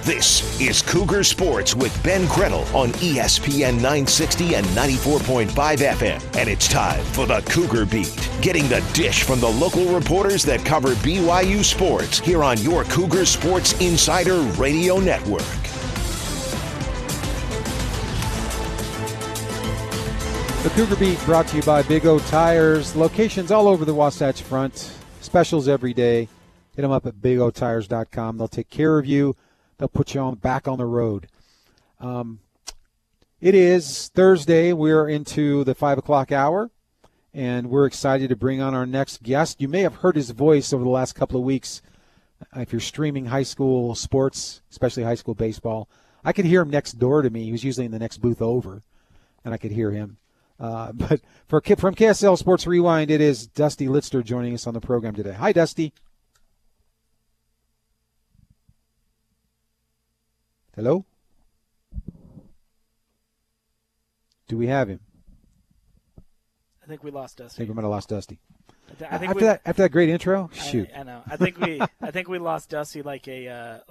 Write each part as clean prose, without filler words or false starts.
This is Cougar Sports with Ben Krettel on ESPN 960 and 94.5 FM. And it's time for the Cougar Beat. Getting the dish from the local reporters that cover BYU sports here on your Cougar Sports Insider Radio Network. The Cougar Beat brought to you by Big O Tires. Locations all over the Wasatch Front. Specials every day. Hit them up at bigotires.com. They'll take care of you. They'll put you back on the road. It is Thursday. We're into the 5 o'clock hour, and we're excited to bring on our next guest. You may have heard his voice over the last couple of weeks if you're streaming high school sports, especially high school baseball. I could hear him next door to me. He was usually in the next booth over, and I could hear him. But from KSL Sports Rewind, it is Dusty Litzter joining us on the program today. Hi, Dusty. Hello? Do we have him? I think we lost Dusty. I think we might have lost Dusty. After that great intro, shoot. I know. I think we lost Dusty like a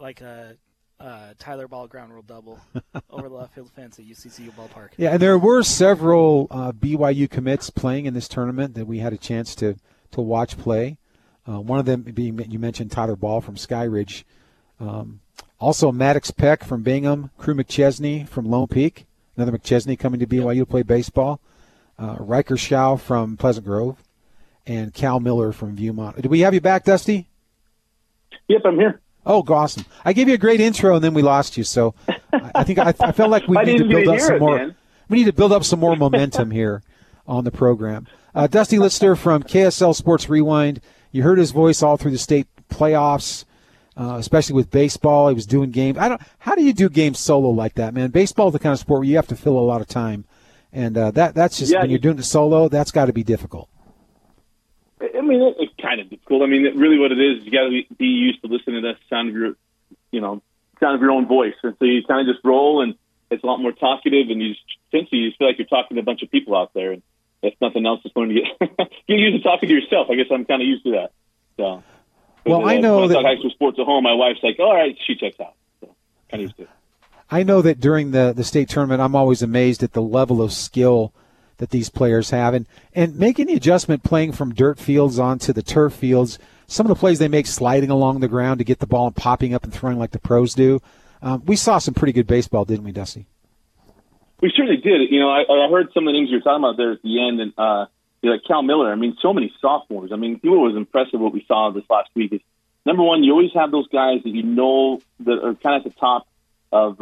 Tyler Ball ground rule double over the left field fence at UCCU ballpark. Yeah, and there were several BYU commits playing in this tournament that we had a chance to watch play. One of them being, you mentioned Tyler Ball from Skyridge. Also Maddox Peck from Bingham, Crew McChesney from Lone Peak, another McChesney coming to BYU to play baseball. Riker Schau from Pleasant Grove, and Cal Miller from Viewmont. Did we have you back, Dusty? Yep, I'm here. Oh, awesome. I gave you a great intro, and then we lost you. So I think I felt like we need to build up some more. Man. We need to build up some more momentum here on the program. Dusty Litzter from KSL Sports Rewind. You heard his voice all through the state playoffs, especially with baseball. He was doing games. How do you do games solo like that, man? Baseball is the kind of sport where you have to fill a lot of time, and that's just when you're doing it solo. That's got to be difficult. I mean, it's kind of difficult. I mean, really what it is, you got to be used to listening to the sound of your, sound of your own voice. And so you kind of just roll, and it's a lot more talkative, and you feel like you're talking to a bunch of people out there. And if nothing else, it's going to get used to talking to yourself. I guess I'm kind of used to that. So, well, I know when that I talk high school sports at home, my wife's like, all right, she checks out. So kind of used to it. I know that during the state tournament, I'm always amazed at the level of skill that these players have, and making the adjustment playing from dirt fields onto the turf fields. Some of the plays they make sliding along the ground to get the ball and popping up and throwing like the pros do. We saw some pretty good baseball, didn't we, Dusty? We certainly did. I heard some of the names you were talking about there at the end, and like Cal Miller. I mean, so many sophomores. I mean, what was impressive what we saw this last week is, number one, you always have those guys that that are kind of at the top of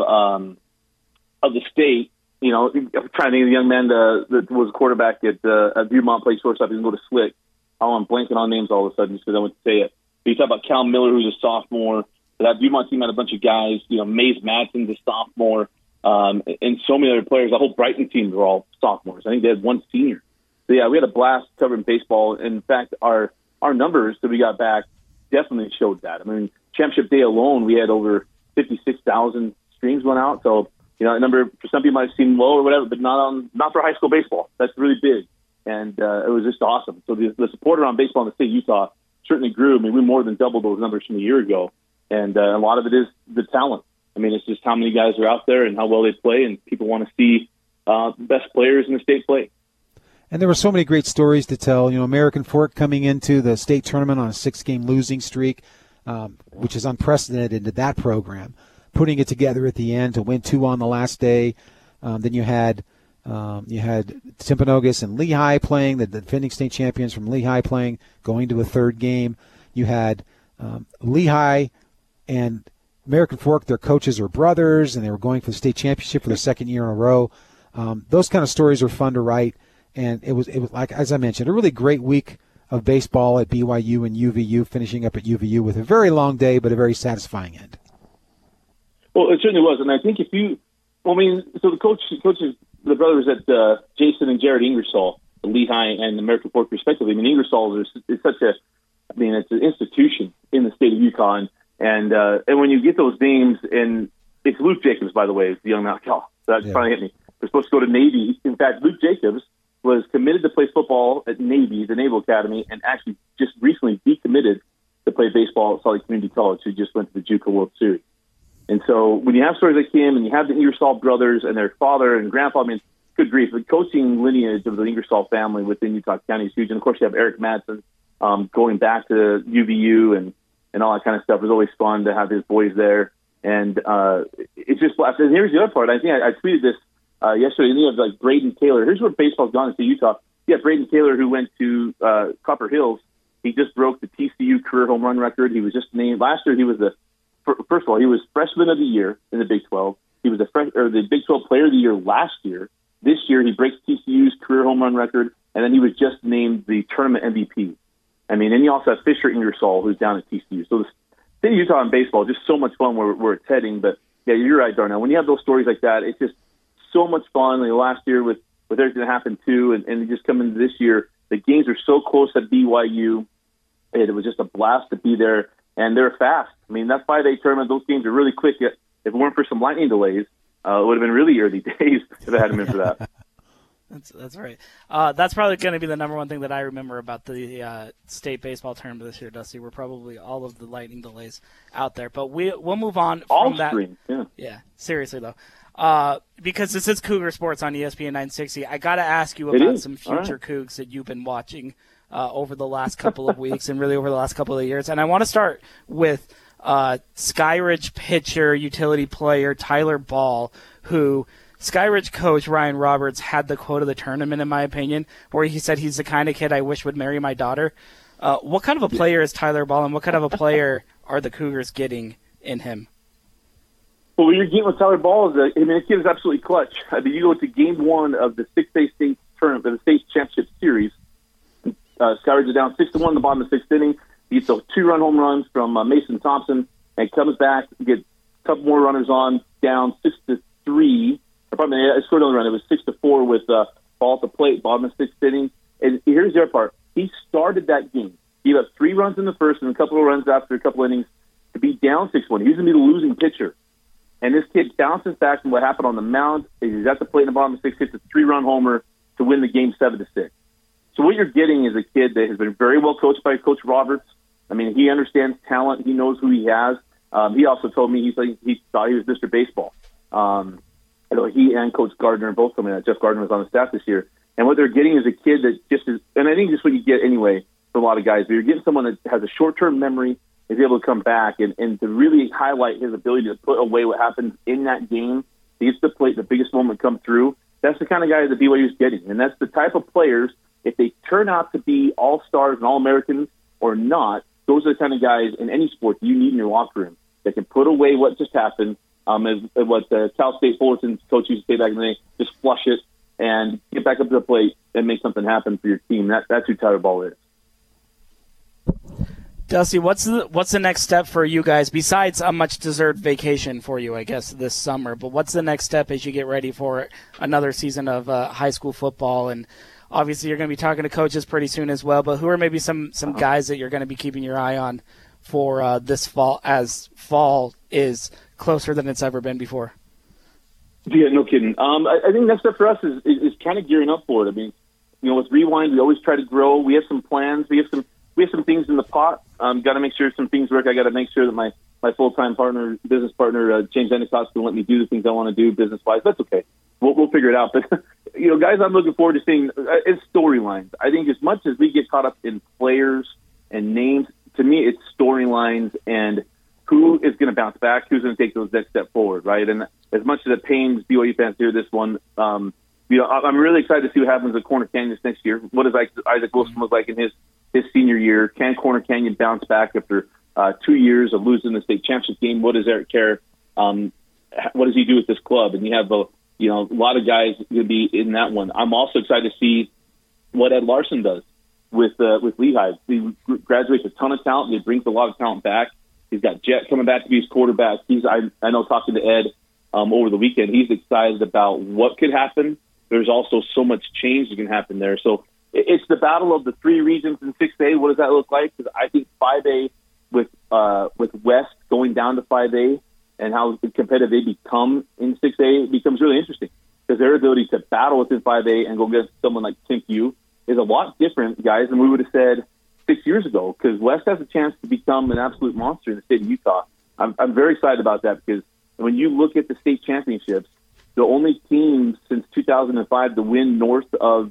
the state. I'm trying to think of the young man that was a quarterback at Viewmont, played shortstop. He can go to Slick. Oh, I'm blanking on names all of a sudden just because I went to say it. But you talk about Cal Miller, who's a sophomore. That Viewmont team had a bunch of guys. Maze Madsen's a sophomore, and so many other players. The whole Brighton team were all sophomores. I think they had one senior. So yeah, we had a blast covering baseball. In fact, our numbers that we got back definitely showed that. I mean, championship day alone, we had over 56,000 streams went out. So. A number for some people might seem low or whatever, but not for high school baseball. That's really big, and it was just awesome. So the support around baseball in the state of Utah certainly grew. I mean, we more than doubled those numbers from a year ago, and a lot of it is the talent. I mean, it's just how many guys are out there and how well they play, and people want to see the best players in the state play. And there were so many great stories to tell. American Fork coming into the state tournament on a 6-game losing streak, which is unprecedented in that program. Putting it together at the end to win 2 on the last day. Then you had Timpanogos and Lehigh playing, the defending state champions from Lehigh playing, going to a third game. You had Lehigh and American Fork, their coaches are brothers, and they were going for the state championship for the second year in a row. Those kind of stories are fun to write, and it was like, as I mentioned, a really great week of baseball at BYU and UVU, finishing up at UVU with a very long day but a very satisfying end. Well, it certainly was, and I think so the coaches, the brothers at Jason and Jared Ingersoll, Lehigh and American Fork respectively. I mean, Ingersoll is such it's an institution in the state of Utah, and when you get those names, and it's Luke Jacobs, by the way, is the young man. Oh, that finally hit me. They're supposed to go to Navy. In fact, Luke Jacobs was committed to play football at Navy, the Naval Academy, and actually just recently decommitted to play baseball at Salt Lake Community College, who just went to the JUCO World Series. And so when you have stories like him and you have the Ingersoll brothers and their father and grandpa, I mean, good grief, the coaching lineage of the Ingersoll family within Utah County is huge. And, of course, you have Eric Madsen going back to UVU and all that kind of stuff. It was always fun to have his boys there. And it's just – and here's the other part. I think I tweeted this yesterday. You have, like, Braden Taylor. Here's where baseball's gone into Utah. You have Braden Taylor, who went to Copper Hills. He just broke the TCU career home run record. He was just named – last year he was first of all, he was freshman of the year in the Big 12. He was the Big 12 player of the year last year. This year, he breaks TCU's career home run record, and then he was just named the tournament MVP. I mean, and you also have Fisher Ingersoll, who's down at TCU. So the state of Utah in baseball is just so much fun where it's heading. But, yeah, you're right, Darnell. When you have those stories like that, it's just so much fun. Like last year with everything that happened, too, and just coming into this year, the games are so close at BYU. It was just a blast to be there. And they're fast. I mean, that 5A tournament, those games are really quick. If it weren't for some lightning delays, it would have been really early days if it hadn't been for that. That's right. That's probably going to be the number one thing that I remember about the state baseball tournament this year, Dusty. We're probably all of the lightning delays out there. But we'll move on from that. Yeah, seriously, though. Because this is Cougar Sports on ESPN 960, I got to ask you about some future Cougs that you've been watching over the last couple of weeks and really over the last couple of years. And I want to start with Skyridge pitcher, utility player Tyler Ball, who Skyridge coach Ryan Roberts had the quote of the tournament, in my opinion, where he said he's the kind of kid I wish would marry my daughter. What kind of a player is Tyler Ball, and what kind of a player are the Cougars getting in him? Well, what you're getting with Tyler Ball is, this kid is absolutely clutch. I mean, you go to game one of the 6A state tournament, the state championship series. Skyridge is down 6-1 in the bottom of the sixth inning. He gets a 2-run home runs from Mason Thompson and comes back, get a couple more runners on, down 6-3. I scored on the run. It was 6-4 with Ball at the plate, bottom of the sixth inning. And here's the other part. He started that game. He got 3 runs in the first and a couple of runs after a couple innings to be down 6-1. He was going to be the losing pitcher. And this kid bounces back from what happened on the mound. He's at the plate in the bottom of the sixth, hits a 3-run homer to win the game 7-6. So what you're getting is a kid that has been very well coached by Coach Roberts. I mean, he understands talent. He knows who he has. He also told me he thought he was Mr. Baseball. He and Coach Gardner both told me that. Jeff Gardner was on the staff this year. And what they're getting is a kid that just is, and I think just what you get anyway for a lot of guys, but you're getting someone that has a short-term memory, is able to come back, and to really highlight his ability to put away what happens in that game. He gets the plate, the biggest moment come through. That's the kind of guy that BYU is getting. And that's the type of players, if they turn out to be all-stars and all-Americans or not, those are the kind of guys in any sport you need in your locker room that can put away what just happened, as what Cal State Fullerton's coach used to say back in the day, just flush it and get back up to the plate and make something happen for your team. That's who Tyler Ball is. Dusty, what's the next step for you guys besides a much-deserved vacation for you, I guess, this summer? But what's the next step as you get ready for another season of high school football? And obviously you're going to be talking to coaches pretty soon as well, but who are maybe some guys that you're going to be keeping your eye on for this fall, as fall is closer than it's ever been before? Yeah, no kidding. I think next step for us is kind of gearing up for it. I mean, with Rewind, we always try to grow. We have some plans. We have some things in the pot. Got to make sure some things work. I got to make sure that my full-time business partner, James Endicott's going to let me do the things I want to do business-wise. That's okay. We'll figure it out. But, guys, I'm looking forward to seeing it's storylines. I think as much as we get caught up in players and names, to me it's storylines and who is going to bounce back, who's going to take those next step forward, right? And as much as it pains BYU fans to hear this one, I'm really excited to see what happens at Corner Canyon this next year. What does Isaac Wilson look like in his senior year? Can Corner Canyon bounce back after 2 years of losing the state championship game? What does Eric Kerr, what does he do with this club? And you have a lot of guys going to be in that one. I'm also excited to see what Ed Larson does with Lehigh. He graduates a ton of talent. He brings a lot of talent back. He's got Jet coming back to be his quarterback. I know talking to Ed over the weekend, he's excited about what could happen. There's also so much change that can happen there. So it's the battle of the 3 regions in 6A. What does that look like? Because I think 5A with West going down to 5A and how competitive they become in 6A becomes really interesting, because their ability to battle within 5A and go against someone like TimpU is a lot different, guys, than we would have said 6 years ago, because West has a chance to become an absolute monster in the state of Utah. I'm very excited about that, because when you look at the state championships, the only team since 2005 to win north of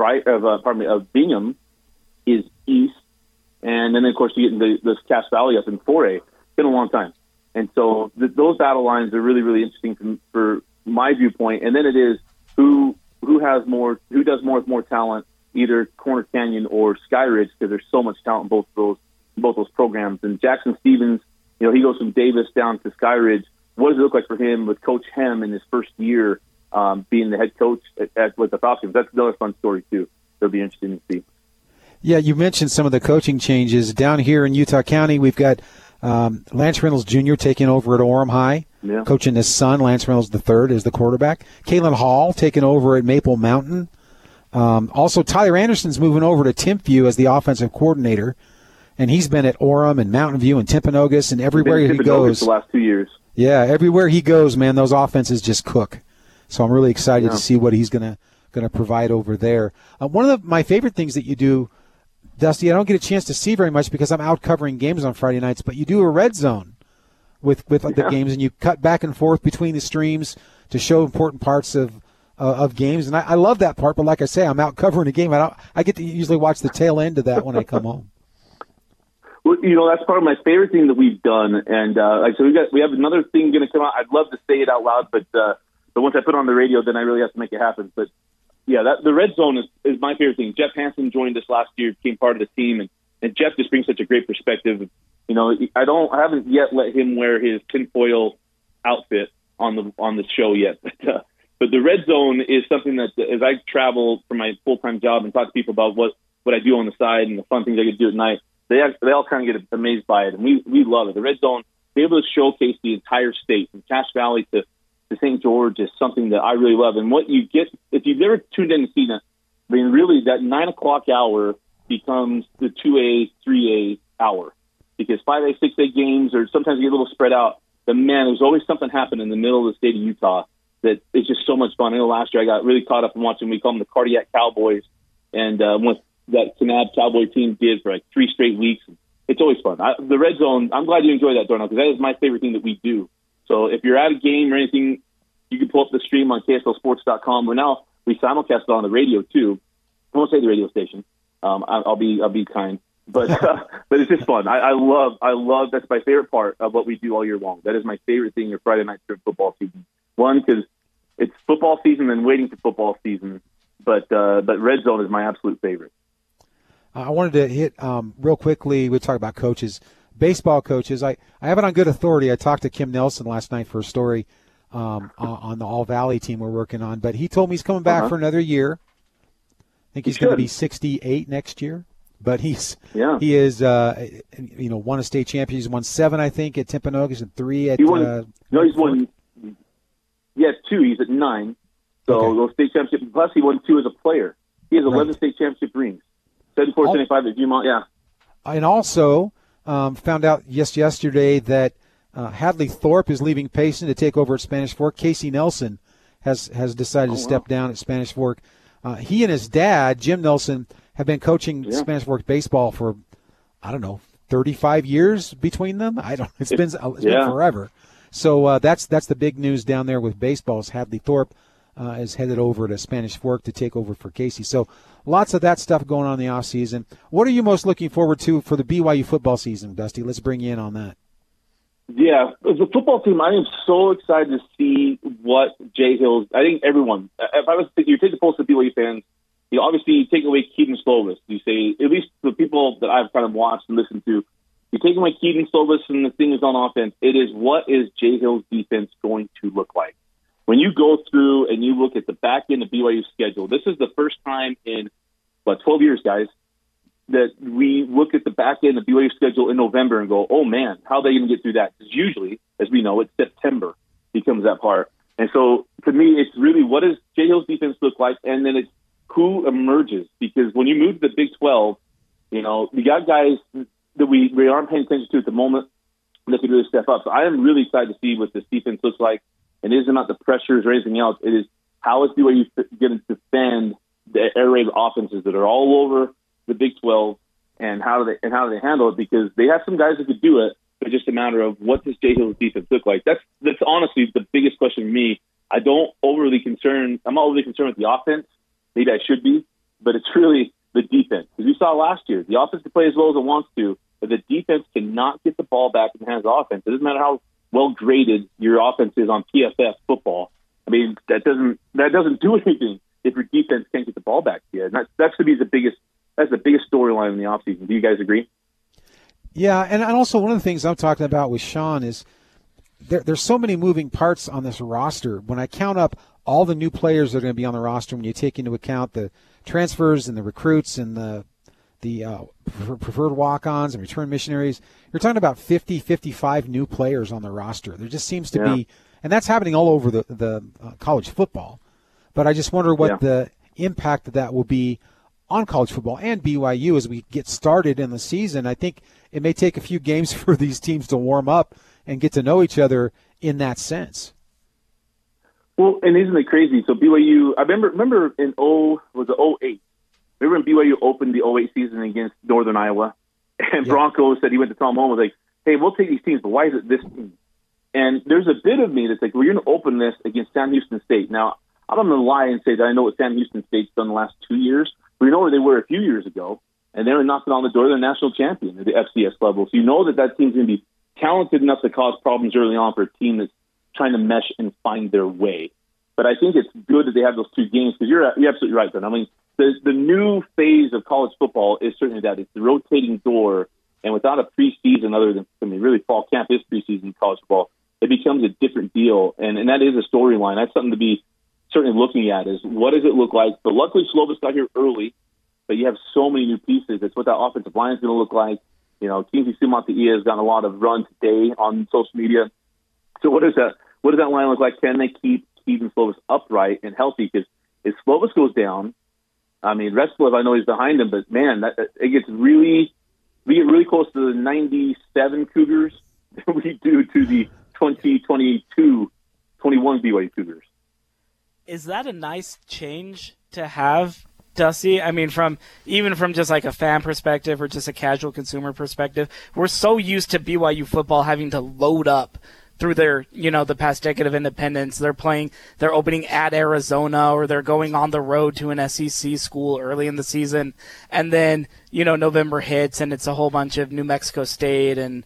Bingham is East. And then, of course, you get into this Cache Valley up in 4A. It's been a long time. And so those battle lines are really, really interesting for my viewpoint. And then it is who does more with more talent, either Corner Canyon or Sky Ridge, because there's so much talent in both those programs. And Jackson Stevens, he goes from Davis down to Sky Ridge. What does it look like for him with Coach Hem in his first year being the head coach with the Falcons? That's another fun story, too. It'll be interesting to see. Yeah, you mentioned some of the coaching changes. Down here in Utah County, we've got Lance Reynolds Jr. taking over at Orem High, coaching his son, Lance Reynolds III, as the quarterback. Kalen Hall taking over at Maple Mountain. Also, Tyler Anderson's moving over to Timpview as the offensive coordinator, and he's been at Orem and Mountain View and Timpanogos and everywhere he goes. The last 2 years. Yeah, everywhere he goes, man, those offenses just cook. So I'm really excited to see what he's going to provide over there. One of my favorite things that you do, Dusty, I don't get a chance to see very much because I'm out covering games on Friday nights, but you do a red zone with the games, and you cut back and forth between the streams to show important parts of games, and I love that part. But like I say, I'm out covering a game. I get to usually watch the tail end of that when I come home. Well, that's part of my favorite thing that we've done, and so we have another thing going to come out. I'd love to say it out loud, but once I put it on the radio, then I really have to make it happen. But yeah, the red zone is my favorite thing. Jeff Hansen joined us last year, became part of the team, and Jeff just brings such a great perspective. I haven't yet let him wear his tinfoil outfit on the show yet, but the red zone is something that as I travel for my full-time job and talk to people about what I do on the side and the fun things I get to do at night, they all kind of get amazed by it, and we love it. The red zone, be able to showcase the entire state from Cache Valley to St. George is something that I really love. And what you get, if you've never tuned in to see that, I mean, really that 9 o'clock hour becomes the 2A, 3A hour, because 5A, 6A games or sometimes get a little spread out. But man, there's always something happening in the middle of the state of Utah that is just so much fun. I know last year I got really caught up in watching, we call them the Cardiac Cowboys, and what that Kanab Cowboy team did for like 3 straight weeks. It's always fun. The red zone, I'm glad you enjoy that, Darnell, because that is my favorite thing that we do. So if you're at a game or anything, you can pull up the stream on KSLSports.com. We simulcast it on the radio too. I won't say the radio station. I'll be kind, but it's just fun. I love. That's my favorite part of what we do all year long. That is my favorite thing. Your Friday night during football season. One, because it's football season and waiting for football season. But red zone is my absolute favorite. I wanted to hit real quickly. We talk about coaches. Baseball coaches, I have it on good authority. I talked to Kim Nelson last night for a story on the All Valley team we're working on, but he told me he's coming back for another year. I think he's going to be 68 next year, but he is won a state championship. He's won 7, I think, at Timpanogos and 3 at. He's won. Yeah, 2. He's at 9. So those state championships. Plus, he won 2 as a player. He has 11 state championship rings. 74, 75 at Dumont. Yeah, and also. Found out yesterday that Hadley Thorpe is leaving Payson to take over at Spanish Fork. Casey Nelson has decided to step down at Spanish Fork. He and his dad, Jim Nelson, have been coaching Spanish Fork baseball for, 35 years between them. It's been forever. So that's the big news down there with baseball. Is Hadley Thorpe is headed over to Spanish Fork to take over for Casey. So lots of that stuff going on in the off season. What are you most looking forward to for the BYU football season, Dusty? Let's bring you in on that. Yeah, as a football team, I am so excited to see what Jay Hills. I think everyone. If I was to you take the pulse of BYU fans, obviously you take away Keaton Slovis. You say at least the people that I've kind of watched and listened to, you take away Keaton Slovis and the thing is on offense. It is what is Jay Hills' defense going to look like? When you go through and you look at the back end of BYU's schedule, this is the first time in 12 years, guys, that we look at the back end of BYU's schedule in November and go, oh, man, how are they going to get through that? Because usually, as we know, it's September becomes that part. And so, to me, it's really what does Jay Hill's defense look like, and then it's who emerges. Because when you move to the Big 12, we got guys that we aren't paying attention to at the moment that could really step up. So I am really excited to see what this defense looks like. And it isn't about the pressures or anything else. It is how is BYU going to defend the air raid offenses that are all over the Big 12, and how do they handle it? Because they have some guys that could do it, but just a matter of what does Jay Hill's defense look like. That's honestly the biggest question for me. I'm not overly concerned with the offense. Maybe I should be, but it's really the defense. Because we saw last year, the offense can play as well as it wants to, but the defense cannot get the ball back in the hands of offense. It doesn't matter how well graded your offense is on PFF football. I mean, that doesn't do anything if your defense can't get the ball back to you. And that's to be the biggest storyline in the offseason. Do you guys agree? Yeah, and also one of the things I'm talking about with Sean is there's so many moving parts on this roster. When I count up all the new players that are going to be on the roster, when you take into account the transfers and the recruits and the preferred walk-ons and return missionaries, you're talking about 50, 55 new players on the roster. There just seems to be, and that's happening all over the college football. But I just wonder what the impact of that will be on college football and BYU as we get started in the season. I think it may take a few games for these teams to warm up and get to know each other in that sense. Well, and isn't it crazy? So BYU, I remember in 08? Remember when BYU opened the 08 season against Northern Iowa? And Bronco said he went to Tom Holmoe, was like, hey, we'll take these teams, but why is it this team? And there's a bit of me that's like, we're going to open this against Sam Houston State. Now, I'm not going to lie and say that I know what Sam Houston State's done the last 2 years. We know where they were a few years ago, and they were knocking on the door of the national champion at the FCS level. So you know that team's going to be talented enough to cause problems early on for a team that's trying to mesh and find their way. But I think it's good that they have those two games because you're absolutely right, Ben. I mean, the new phase of college football is certainly that. It's the rotating door, and without a preseason other than, really fall camp is preseason in college football, it becomes a different deal, and that is a storyline. That's something to be certainly looking at is what does it look like? But luckily, Slovis got here early, but you have so many new pieces. It's what that offensive line is going to look like. You know, Kingsley Sumonte-Ia has gotten a lot of run today on social media. So what does that line look like? Can they keep Kedon Slovis upright and healthy? Because if Slovis goes down, I mean, Retzlaff, I know he's behind him, but man, we get really close to the 97 Cougars than we do to the 2022-21 BYU Cougars. Is that a nice change to have, Dusty? I mean, even from just like a fan perspective or just a casual consumer perspective, we're so used to BYU football having to load up through their, the past decade of independence. They're opening at Arizona, or they're going on the road to an SEC school early in the season. And then, November hits and it's a whole bunch of New Mexico State and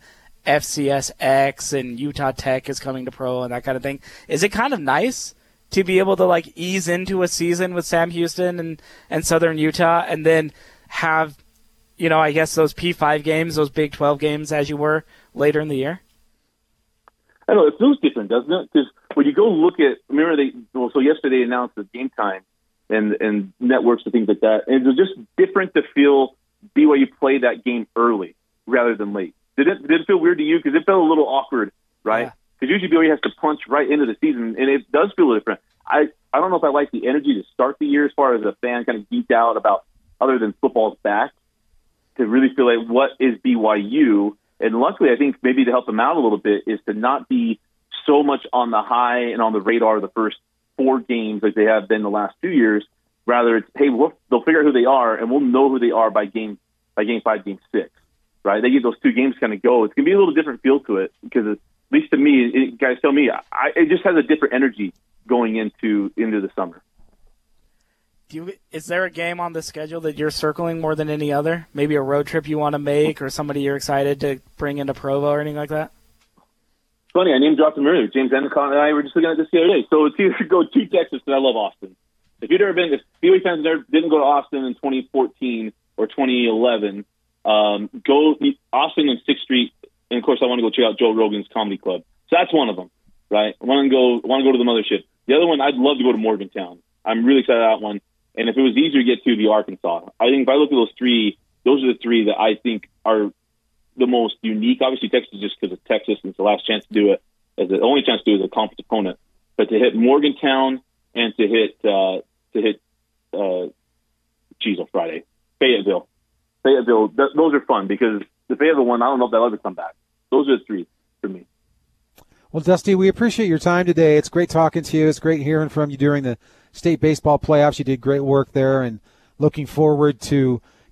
FCSX and Utah Tech is coming to pro and that kind of thing. Is it kind of nice to be able to ease into a season with Sam Houston and Southern Utah and then have, I guess those P5 games, those Big 12 games as you were later in the year? I know, it feels different, doesn't it? Because when you go look at, so yesterday they announced the game time and networks and things like that, and it was just different to feel BYU play that game early rather than late. Did it feel weird to you? Because it felt a little awkward, right? Because usually BYU has to punch right into the season, and it does feel different. I don't know if I like the energy to start the year as far as a fan kind of geeked out about other than football's back, to really feel like what is BYU. And luckily, I think maybe to help them out a little bit is to not be so much on the high and on the radar the first 4 games like they have been the last 2 years. Rather, it's, hey, they'll figure out who they are, and we'll know who they are by game 5, game 6, right? They get those 2 games kind of go. It's going to be a little different feel to it because, at least to me, guys tell me, it just has a different energy going into the summer. Is there a game on the schedule that you're circling more than any other? Maybe a road trip you want to make or somebody you're excited to bring into Provo or anything like that? It's funny, I name dropped him earlier. James Endicott and I were just looking at this the other day. So it's either go to Texas, because I love Austin. If BYU fans didn't go to Austin in 2014 or 2011, go Austin and 6th Street, and of course I want to go check out Joe Rogan's Comedy Club. So that's one of them, right? I want to go to the mothership. The other one, I'd love to go to Morgantown. I'm really excited about that one. And if it was easier to get to, the Arkansas. I think if I look at those are the 3 that I think are the most unique. Obviously, Texas just because of Texas, and it's the last chance to do it, as the only chance to do it as a conference opponent. But to hit Morgantown and to hit on Friday, Fayetteville. Those are fun because the Fayetteville one, I don't know if they'll ever come back. Those are the 3 for me. Well, Dusty, we appreciate your time today. It's great talking to you. It's great hearing from you during the state baseball playoffs. You did great work there, and looking forward to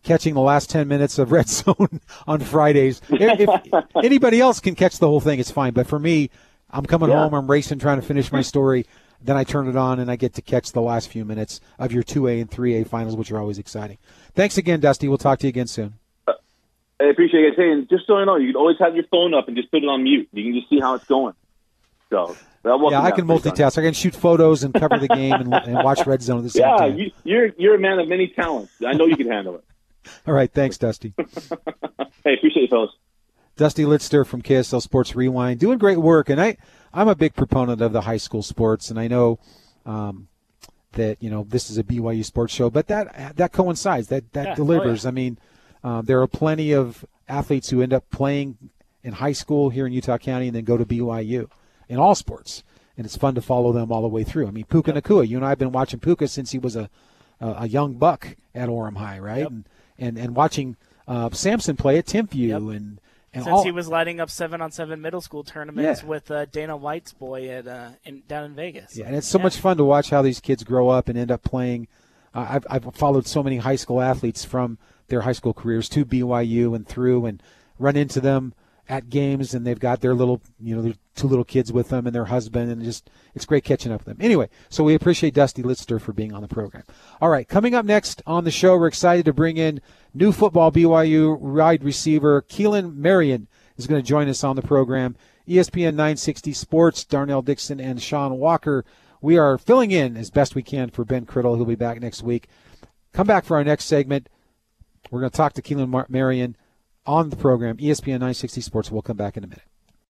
catching the last 10 minutes of Red Zone on Fridays. If anybody else can catch the whole thing, it's fine. But for me, I'm coming home, I'm racing, trying to finish my story. Then I turn it on, and I get to catch the last few minutes of your 2A and 3A finals, which are always exciting. Thanks again, Dusty. We'll talk to you again soon. I appreciate it. Hey, and just so you know, you can always have your phone up and just put it on mute. You can just see how it's going. So I can multitask. I can shoot photos and cover the game and watch Red Zone at the same time. Yeah, you're a man of many talents. I know you can handle it. All right, thanks, Dusty. Hey, appreciate you, fellas. Dusty Littster from KSL Sports Rewind, doing great work. And I'm a big proponent of the high school sports, and I know that this is a BYU sports show, but that coincides, that delivers. Oh, yeah. I mean, there are plenty of athletes who end up playing in high school here in Utah County and then go to BYU in all sports, and it's fun to follow them all the way through. I mean, Puka Nacua, you and I have been watching Puka since he was a young buck at Orem High, right? Yep. And watching Samson play at Timpview and since he was lighting up 7-on-7 middle school tournaments with Dana White's boy at down in Vegas. Yeah, and it's so much fun to watch how these kids grow up and end up playing. I've followed so many high school athletes from their high school careers to BYU and through, and run into them at games, and they've got their little, their two little kids with them and their husband, and it's great catching up with them. Anyway, so we appreciate Dusty Littster for being on the program. All right, coming up next on the show, we're excited to bring in new football BYU wide receiver Keelan Marion is going to join us on the program. ESPN 960 Sports, Darnell Dixon and Sean Walker. We are filling in as best we can for Ben Criddle. He'll be back next week. Come back for our next segment. We're going to talk to Keelan Marion on the program, ESPN 960 Sports. We'll come back in a minute.